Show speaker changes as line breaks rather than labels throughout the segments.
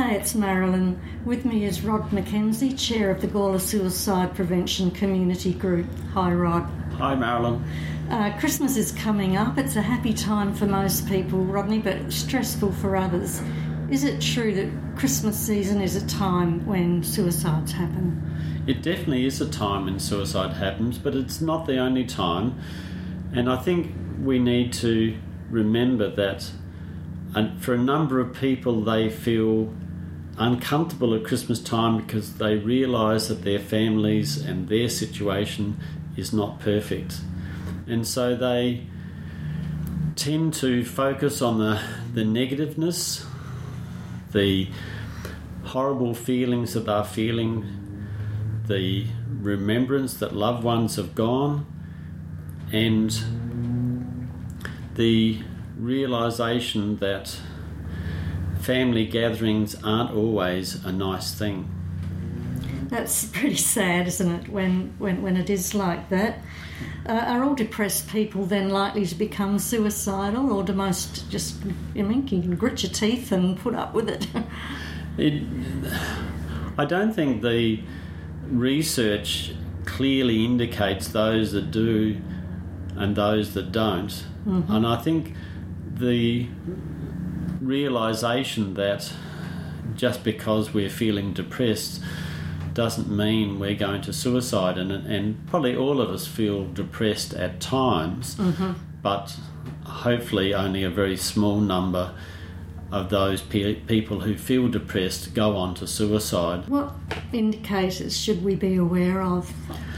Hey, it's Marilyn. With me is Rod McKenzie, Chair of the Gawler Suicide Prevention Community Group. Hi, Rod.
Hi, Marilyn.
Christmas is coming up. It's a happy time for most people, Rodney, but stressful for others. Is it true that Christmas season is a time when suicides happen?
It definitely is a time when suicide happens, but it's not the only time. And I think we need to remember that for a number of people, they feel uncomfortable at Christmas time because they realise that their families and their situation is not perfect. And so they tend to focus on the negativeness, the horrible feelings that they're feeling, the remembrance that loved ones have gone, and the realisation that family gatherings aren't always a nice thing.
That's pretty sad, isn't it, when it is like that? Are all depressed people then likely to become suicidal, or do most just, you can grit your teeth and put up with it?
I don't think the research clearly indicates those that do and those that don't. Mm-hmm. And I think the realisation that just because we're feeling depressed doesn't mean we're going to suicide, and probably all of us feel depressed at times, mm-hmm. but hopefully only a very small number of those people who feel depressed go on to suicide.
What indicators should we be aware of?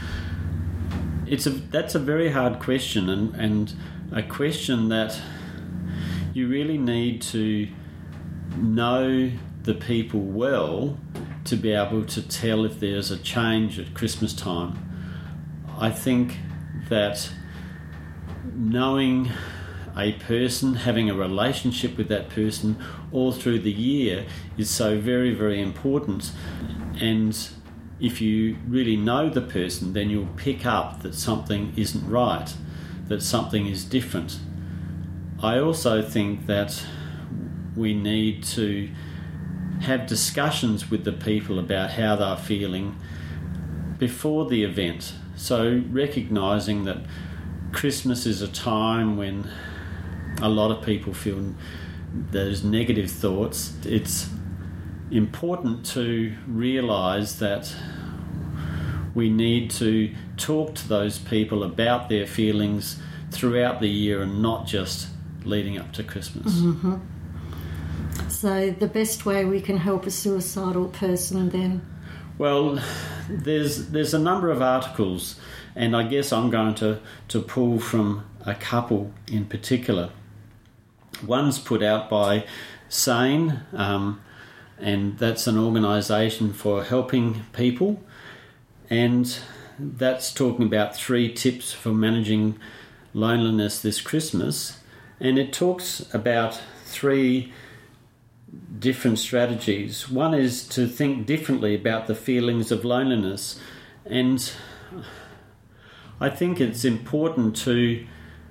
That's a very hard question, and a question that you really need to know the people well to be able to tell if there's a change at Christmas time. I think that knowing a person, having a relationship with that person all through the year is so very, very important. And if you really know the person, then you'll pick up that something isn't right, that something is different. I also think that we need to have discussions with the people about how they're feeling before the event. So recognising that Christmas is a time when a lot of people feel those negative thoughts. It's important to realise that we need to talk to those people about their feelings throughout the year and not just leading up to Christmas.
Mm-hmm. So the best way we can help a suicidal person then?
Well, there's a number of articles, and I guess I'm going to pull from a couple in particular. One's put out by SANE, and that's an organisation for helping people, and that's talking about 3 tips for managing loneliness this Christmas, and it talks about 3 different strategies. One is to think differently about the feelings of loneliness, and I think it's important to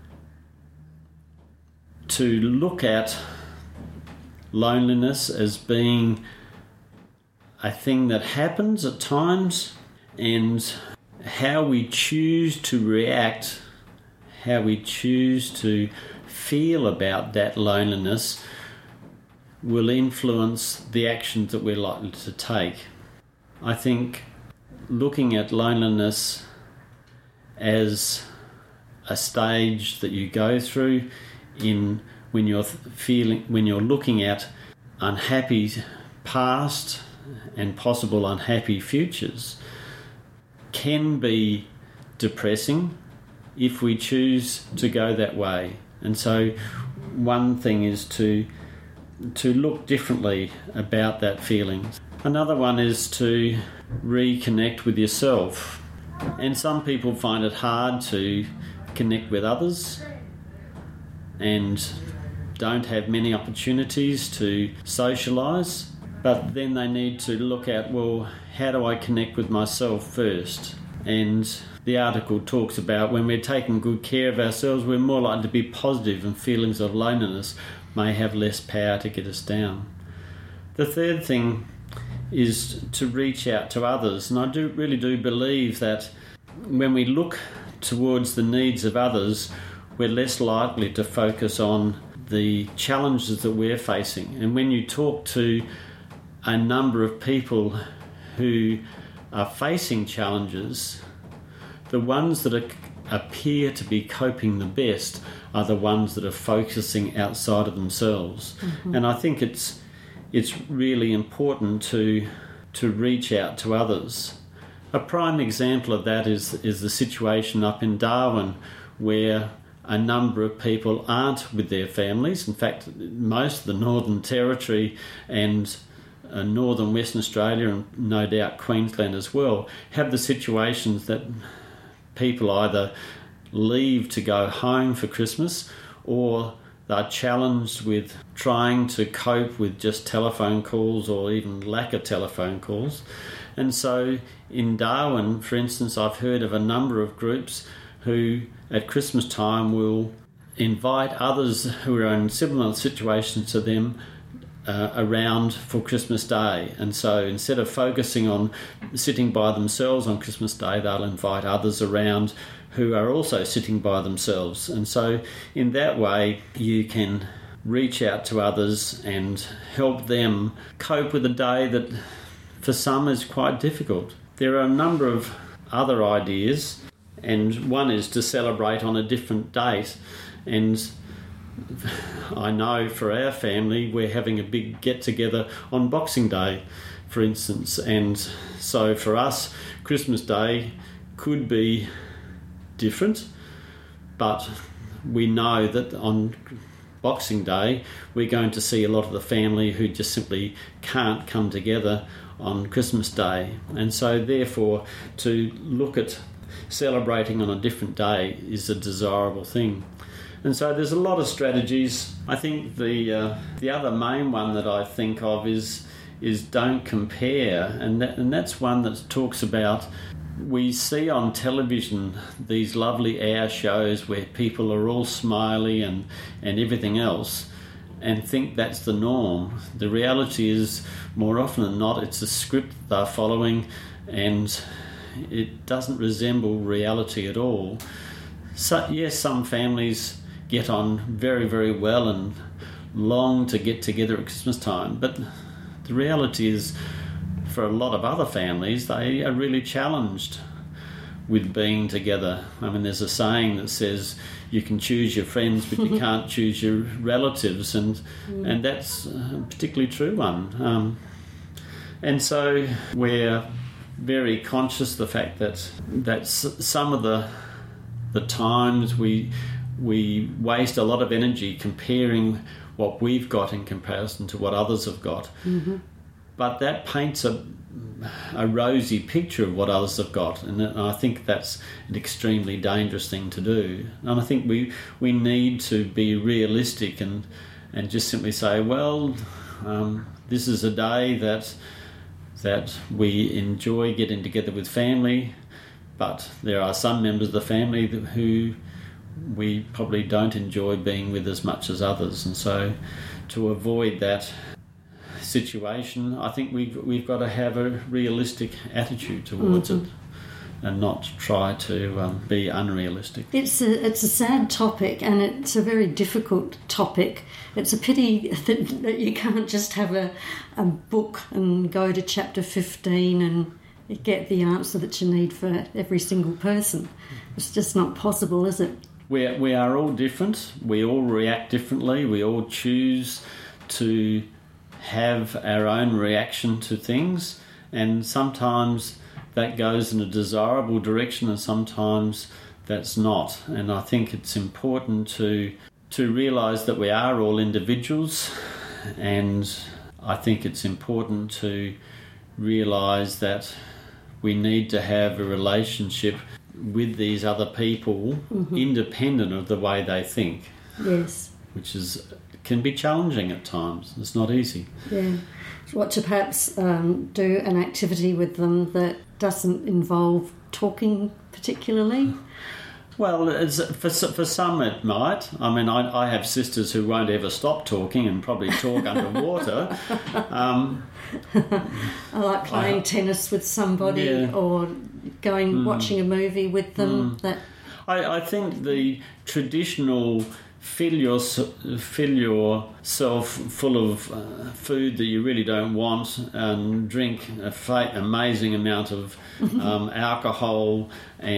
look at loneliness as being a thing that happens at times, and how we choose to react, how we choose to feel about that loneliness will influence the actions that we're likely to take. I think looking at loneliness as a stage that you go through when you're looking at unhappy past and possible unhappy futures can be depressing if we choose to go that way. And so one thing is to look differently about that feeling. Another one is to reconnect with yourself. And some people find it hard to connect with others and don't have many opportunities to socialise, but then they need to look at, well, how do I connect with myself first? And the article talks about when we're taking good care of ourselves, we're more likely to be positive, and feelings of loneliness may have less power to get us down. The third thing is to reach out to others, and I really do believe that when we look towards the needs of others, we're less likely to focus on the challenges that we're facing. And when you talk to a number of people who are facing challenges, the ones that appear to be coping the best are the ones that are focusing outside of themselves. Mm-hmm. And I think it's really important to reach out to others. A prime example of that is the situation up in Darwin, where a number of people aren't with their families. In fact, most of the Northern Territory and northern Western Australia, and no doubt Queensland as well, have the situations that people either leave to go home for Christmas, or they're challenged with trying to cope with just telephone calls or even lack of telephone calls. And so in Darwin, for instance, I've heard of a number of groups who at Christmas time will invite others who are in similar situations to them around for Christmas Day. And so instead of focusing on sitting by themselves on Christmas Day, they'll invite others around who are also sitting by themselves. And so in that way, you can reach out to others and help them cope with a day that for some is quite difficult. There are a number of other ideas, and one is to celebrate on a different date. And I know for our family, we're having a big get-together on Boxing Day, for instance. And so for us, Christmas Day could be different, but we know that on Boxing Day we're going to see a lot of the family who just simply can't come together on Christmas Day. And so therefore to look at celebrating on a different day is a desirable thing. And so there's a lot of strategies. I think the other main one that I think of is don't compare, and that's one that talks about, we see on television these lovely hour shows where people are all smiley and everything else, and think that's the norm. The reality is, more often than not, it's a script they're following, and it doesn't resemble reality at all. So yes, some families get on very, very well and long to get together at Christmas time, but the reality is, for a lot of other families, they are really challenged with being together. I mean, there's a saying that says you can choose your friends, but you can't choose your relatives, and that's a particularly true one. And so we're very conscious of the fact that some of the times we waste a lot of energy comparing what we've got in comparison to what others have got. Mm-hmm. But that paints a rosy picture of what others have got, and I think that's an extremely dangerous thing to do. And I think we need to be realistic and just simply say, well, this is a day that we enjoy getting together with family, but there are some members of the family who we probably don't enjoy being with as much as others. And so to avoid that situation, I think we've got to have a realistic attitude towards it and not try to be unrealistic.
It's a sad topic, and it's a very difficult topic. It's a pity that you can't just have a book and go to chapter 15 and get the answer that you need for every single person. It's just not possible, is it?
We are all different. We all react differently. We all choose to have our own reaction to things, and sometimes that goes in a desirable direction and sometimes that's not. And I think it's important to realise that we are all individuals, and I think it's important to realise that we need to have a relationship with these other people independent of the way they think.
Yes.
Which can be challenging at times. It's not easy.
Yeah. What to perhaps do an activity with them that doesn't involve talking particularly?
Well, for some it might. I mean, I have sisters who won't ever stop talking and probably talk underwater.
I like playing tennis with somebody or watching a movie with them.
I think the traditional fill yourself full of food that you really don't want and drink amazing amount of alcohol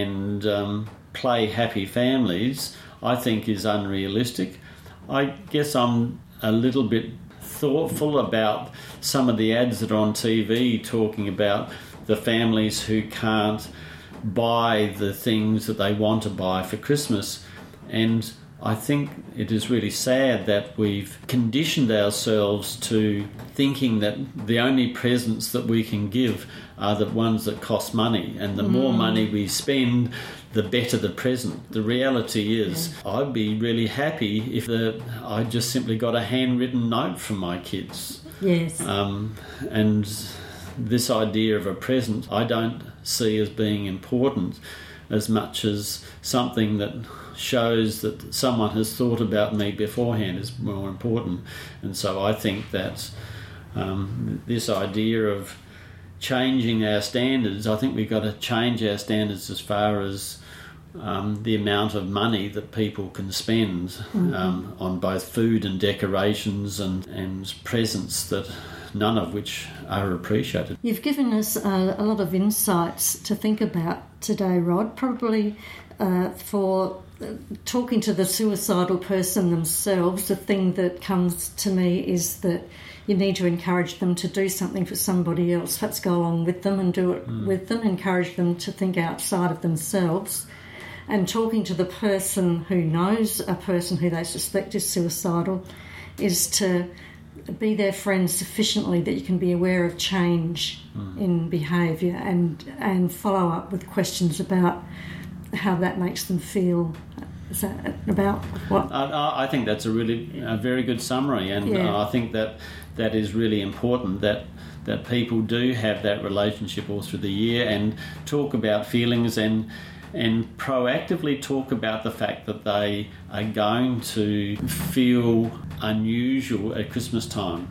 and play happy families, I think is unrealistic. I guess I'm a little bit thoughtful about some of the ads that are on TV talking about the families who can't buy the things that they want to buy for Christmas, and I think it is really sad that we've conditioned ourselves to thinking that the only presents that we can give are the ones that cost money, and the more money we spend, the better the present. The reality is, I'd be really happy if I just simply got a handwritten note from my kids.
Yes.
And this idea of a present I don't see as being important as much as something that shows that someone has thought about me beforehand is more important. And so I think that this idea of changing our standards, I think we've got to change our standards as far as the amount of money that people can spend on both food and decorations and presents, that none of which are appreciated.
You've given us a lot of insights to think about today, Rod, probably for talking to the suicidal person themselves. The thing that comes to me is that you need to encourage them to do something for somebody else. Perhaps go along with them and do it with them, encourage them to think outside of themselves. And talking to the person who knows a person who they suspect is suicidal is to be their friend sufficiently that you can be aware of change in behaviour and follow up with questions about how that makes them feel. Is that about what?
I think that's a very good summary, and I think that is really important, that people do have that relationship all through the year and talk about feelings and proactively talk about the fact that they are going to feel unusual at Christmas time,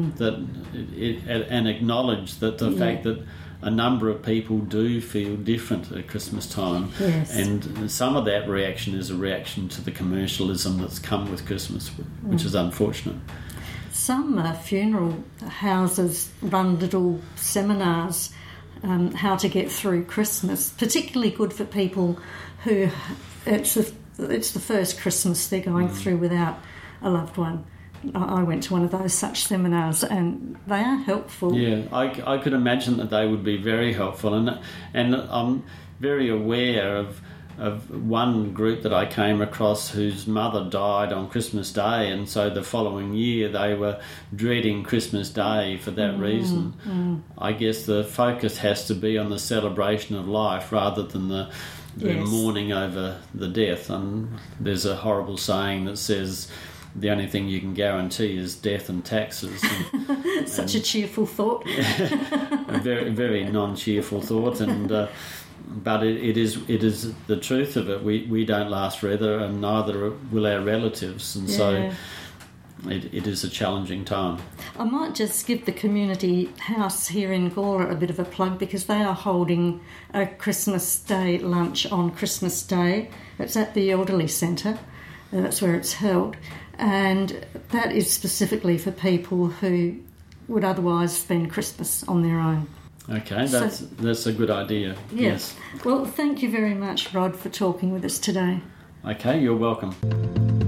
and acknowledge that the fact that a number of people do feel different at Christmas time, and some of that reaction is a reaction to the commercialism that's come with Christmas, which is unfortunate.
Some funeral houses run little seminars how to get through Christmas, particularly good for people who it's the first Christmas they're going through without a loved one. I went to one of those such seminars, and they are helpful. Yeah,
I could imagine that they would be very helpful, and I'm very aware of one group that I came across whose mother died on Christmas Day, and so the following year they were dreading Christmas Day for that reason. I guess the focus has to be on the celebration of life rather than the mourning over the death. And there's a horrible saying that says the only thing you can guarantee is death and taxes.
Such a cheerful thought.
A very, very non-cheerful thought, and but it is the truth of it. We don't last forever, and neither will our relatives, and so it is a challenging time.
I might just give the community house here in Gawler a bit of a plug, because they are holding a Christmas Day lunch on Christmas Day. It's at the Elderly Centre. That's where it's held. And that is specifically for people who would otherwise spend Christmas on their own.
Okay, that's a good idea. Yes.
Well, thank you very much, Rod, for talking with us today.
Okay, you're welcome.